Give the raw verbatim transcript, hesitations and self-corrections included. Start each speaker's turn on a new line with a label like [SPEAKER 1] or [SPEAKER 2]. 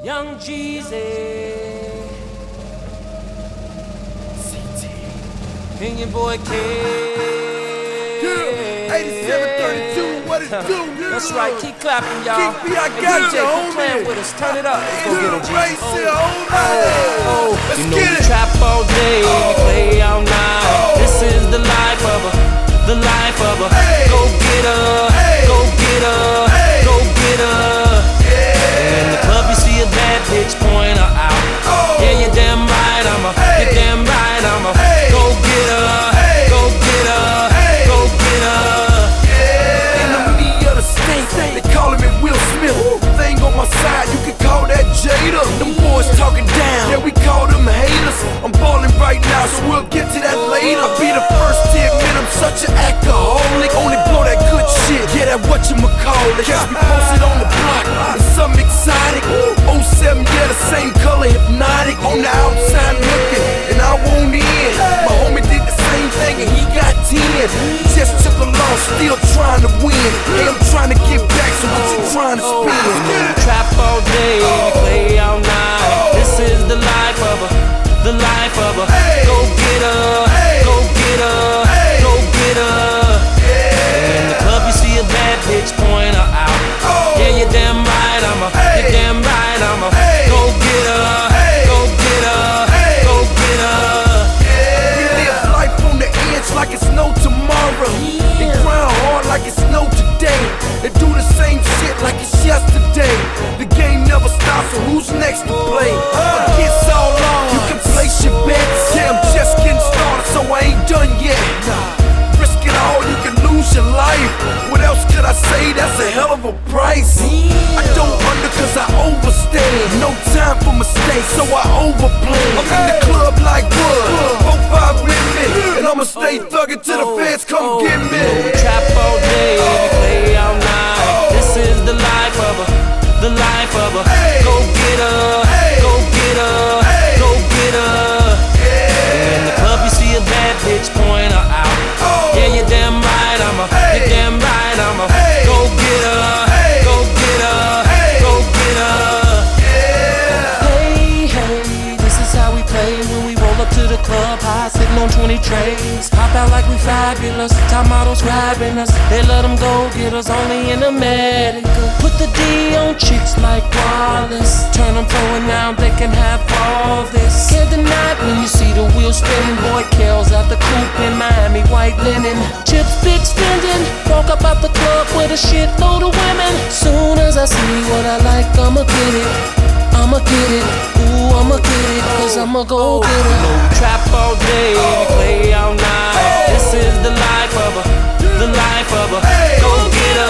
[SPEAKER 1] Young Jeezy, C T, and your boy K.
[SPEAKER 2] Yeah, eighty-seven thirty-two, what it do, yeah.
[SPEAKER 1] That's right, keep clapping, y'all.
[SPEAKER 2] Keep me, I
[SPEAKER 1] hey,
[SPEAKER 2] got
[SPEAKER 1] D J,
[SPEAKER 2] you,
[SPEAKER 1] keep
[SPEAKER 2] homie.
[SPEAKER 1] playing with us, turn it up. Let's go get it, G.
[SPEAKER 2] Race here,
[SPEAKER 1] Oh,
[SPEAKER 2] homie.
[SPEAKER 1] oh,
[SPEAKER 2] Let's
[SPEAKER 1] you know
[SPEAKER 2] get
[SPEAKER 1] we
[SPEAKER 2] it.
[SPEAKER 1] trap all day, we play all night.
[SPEAKER 2] Oh.
[SPEAKER 1] This is the life of a, the life of a.
[SPEAKER 2] Hey.
[SPEAKER 1] Go get her,
[SPEAKER 2] Hey.
[SPEAKER 1] go get her,
[SPEAKER 2] Hey.
[SPEAKER 1] go get her. In the club you see a bad bitch, point her out.
[SPEAKER 2] Oh.
[SPEAKER 1] Yeah, you're damn right, I'm a,
[SPEAKER 2] Hey.
[SPEAKER 1] you're damn right, I'm a.
[SPEAKER 2] Hey.
[SPEAKER 1] Go get her,
[SPEAKER 2] Hey.
[SPEAKER 1] go get her,
[SPEAKER 2] Hey.
[SPEAKER 1] go get her.
[SPEAKER 2] Enemy of the state, they calling me Will Smith. Thing on my side, you can call that Jada. Them boys talking down, yeah, we call them haters. I'm ballin' right now, so we'll get to that later. I'll be the first to admit I'm such an alcoholic. Only blow that good shit, yeah, that whatchamacallit. Catch me posted on the block, it's something exotic. oh seven, yeah, the same color, hypnotic. On the outside looking, and I won't in. My homie did the same thing and he got ten. Just took a loss, still trying to win. Hey, I'm trying to get back, so what you trying to
[SPEAKER 1] You
[SPEAKER 2] spin?
[SPEAKER 1] know we trap all day, we play all night. This is the life of a, the life of a. Go get her, go get her, go get her. In the club you see a bad bitch, point her out. Yeah, you're damn right, I'm a, you're damn right, I'm a. Go get her, go get her, go get her.
[SPEAKER 2] We live life on the edge like it's no tomorrow. They grind hard like it's no today. They do the same shit like it's yesterday. The game never stops, so who's next to play? Against all odds, you can place your bets. Yeah, I'm just getting started, so I ain't done yet. Risk it all, you can lose your life. What else could I say? That's a hell of a price. I don't under cause I overstand. No time for mistakes, so I overplay. I'm in the club like what? Four, five with me, and I'ma stay thuggin' till the fans come get me.
[SPEAKER 1] You know we trap all day, we play all night. This is the life of a, the life of a. Go get her, go get her, go get her. In the club you see a bad bitch, point her out. Yeah, you're damn right, I'm a, you're damn right, I'm a. Go get her, go get her, go get her. Hey, hey, this is how we play when we roll up to the club, high sitting on twenty trays. Pop out like we fabulous, top models grabbing us. They let them go get us only in America. Put the D on chicks like Wallace. Turn them forward now, they can have all this. Can't deny it when you see the wheels spinning. Boy, Kells out the coupe in Miami, white linen. Chips big spending. Walk up out the club with a shitload of women. Soon as I see what I like, I'ma get it. I'ma get it, ooh, I'ma get it, cause I'ma go get it. You know we trap all day, we play all night. This is the life of a, the life of a. Go get her.